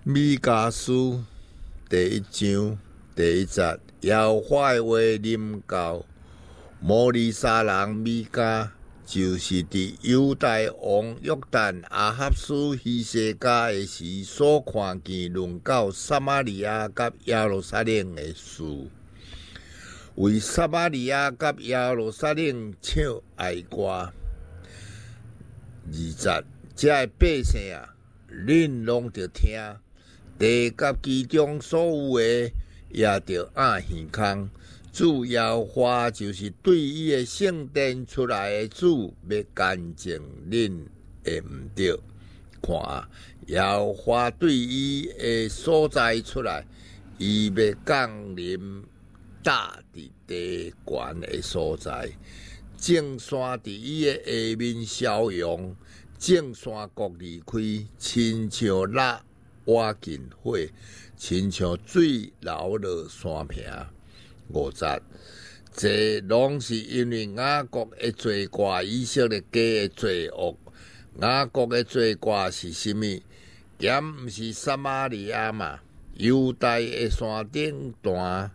米迦书第1章第1节，耶和华的话临到摩利沙人米迦，就是伫犹大王约旦阿哈斯希西家的时所看见论到撒玛利亚甲耶路撒冷的事，为撒玛利亚甲耶路撒冷唱哀歌。2节，这的百姓啊，恁拢着听，地甲其中所有的也着按耳孔。主耶和华就是对伊的圣殿出来的主，要干净恁会毋着。看，耶和华对伊的所在出来，伊要降临大伫地悬的所在。正山伫伊的下面消融，正山国离开，亲像蜡瓦尽火，亲像水流落山坪。5节，这拢是因为雅各的罪过，以色列家的罪恶。雅各的罪过是甚物？咸毋是撒玛利亚嘛？犹大的山顶段，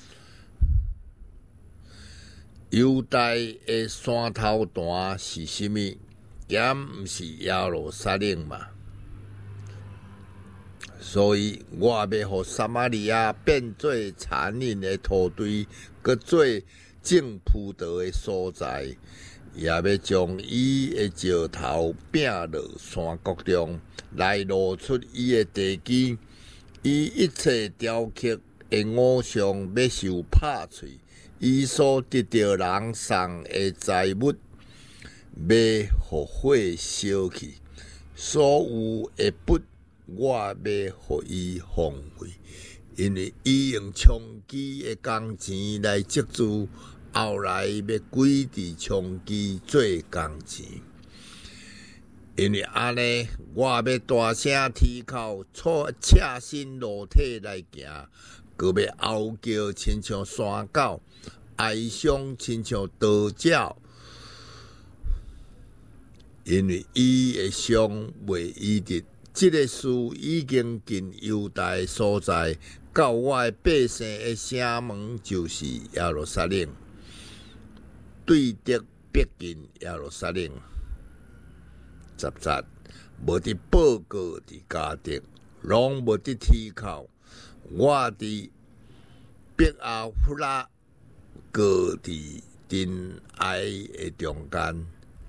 犹大的山头段是甚物？咸毋是耶路撒冷嘛？所以我要互撒玛利亚变做残忍的土堆，搁做正铺道的所在，也要将伊的石头摒落山谷中，来露出伊的地基。伊一切雕刻的偶像要受拍碎，伊所得到人送的财物要互火烧去，所有的物我要互伊荒废，因为伊用娼妓的工钱来积聚，后来要归伫娼妓做工钱。因为安尼，我要大声啼哭，赤身裸体来行，搁要嗷叫，亲像山狗，哀伤亲像刀鸟，因为伊的伤未医治。这个事已经进犹大的所在，到我的百姓的城门，就是耶路撒冷，对敌逼近耶路撒冷。10节，无得报告伫家敌，拢无得啼哭。我伫伯阿弗拉，搁伫尘埃的中间。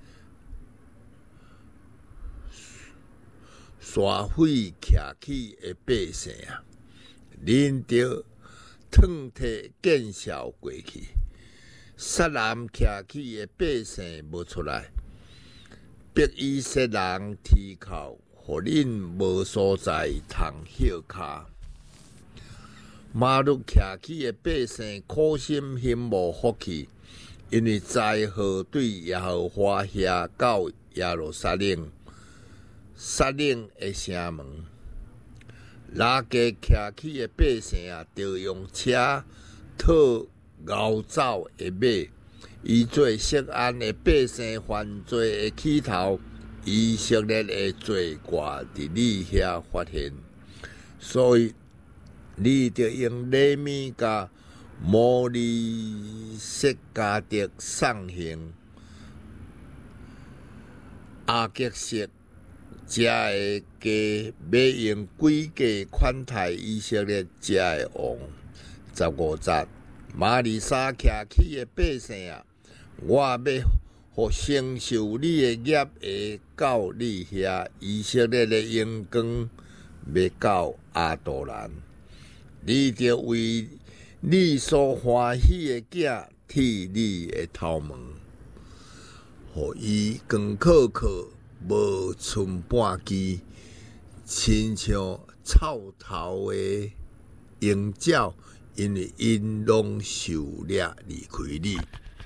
沙匪徛起的百姓啊，恁着腾摕见笑过去；撒南徛起的百姓无出来，逼以色列人啼哭，互恁无所在通歇脚。马路徛起的百姓苦心心无福气，因为灾祸对耶和华下到耶路撒冷。撒冷的城门，拉家徛起的百姓啊，着用车讨熬走的马，以做涉案的百姓犯罪的起头。以色列的罪过伫你遐发现，所以你着用利米甲摩利色加的送行阿吉色。这个家要用贵价款待以色列这的王。15节，玛利沙徛起的百姓啊，我要互承受你的业的到你遐。以色列的阳光要到阿杜兰，你着为你所欢喜的囝剃你的头毛，互伊光靠靠。无剩半枝，亲像臭头的鹰鸟，因为因拢受掠离开你。